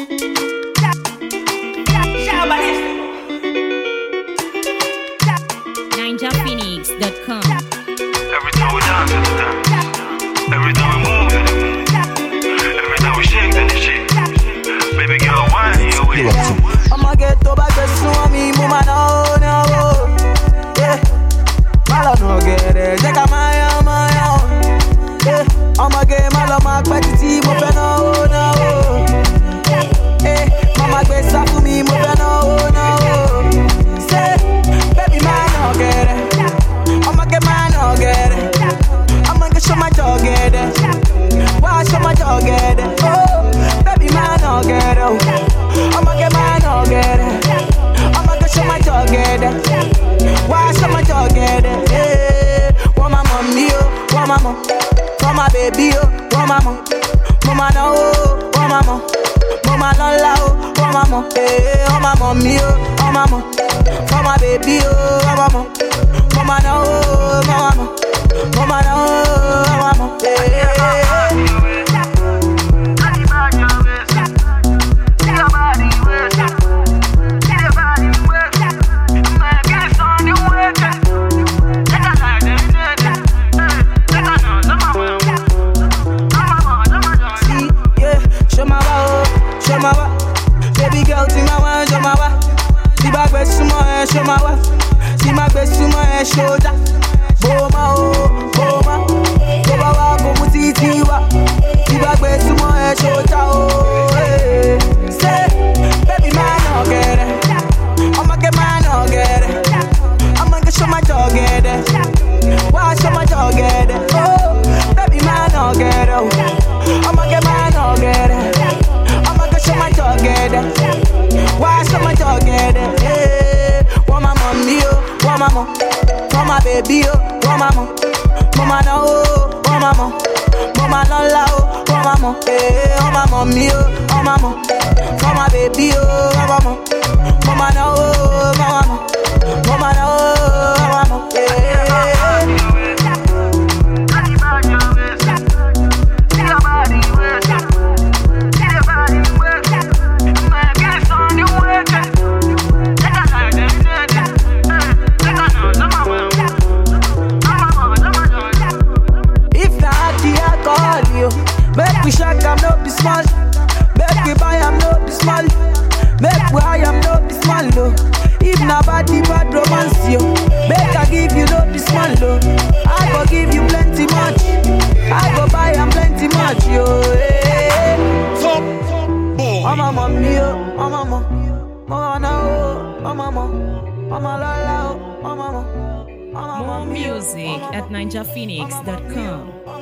NinjaPhoenix.com. Every time we dance, it's a dance. Every time we move, it's a move. Every time we shake, then it's shake. Baby girl, wine your way. I'ma get to back to show me, mama, no. Yeah, malo no get it. Check out my yeah, I'ma get malo my petty, mo fe no. Yeah, mama get sa for me, mo fe no. Say, baby man no get it. I'ma get man no get it. I'ma get show my dog get it. Why show my dog get it? Oh, baby man no get it. I'ma get man no get it. I'ma get show my dog get it. Why show my dog get it? Yeah, want my mommy oh, want my mom, want my baby oh, want my mom, mama no oh, want my mom, mama no la oh, want my mom, yeah, want my mommy oh, want my mom, want my baby oh, want my mom, mama no oh, mama no oh, want my mom, yeah. Baby girl, see my one, show my wife. See my best to my show my wife. See my best to my shoulder. Boma oh, boma. Boma wa komu titi wa. See my best to my shoulder oh. Hey. Say, baby man no get it. I'ma get man no get it. I'ma get show my dog get it. Why show my dog get it? Oh, baby man no get it. I'ma get man no get it. Show my dog get it. Why show my dog get it? Yeah. Want my mommy oh, want my mom, want my baby oh, want my mom, mama no oh, want my mom, mama no la oh, want my mom, yeah. Want my mommy oh, want my mom, want my baby oh, want my mom, mama no oh, want my mom, mama no oh, want my mom, yeah. Make we shake am not be small. Make we buy am not be small. Make we high am not be small no. If na bad romance yo. Make I give you not be small no. I go give you plenty much. I go buy am plenty much yo. Hey. Top boy. Mama mommy yo, mama mama, mama no, mama mama, mama la la, mama mama. More music at NinjaPhoenix.com.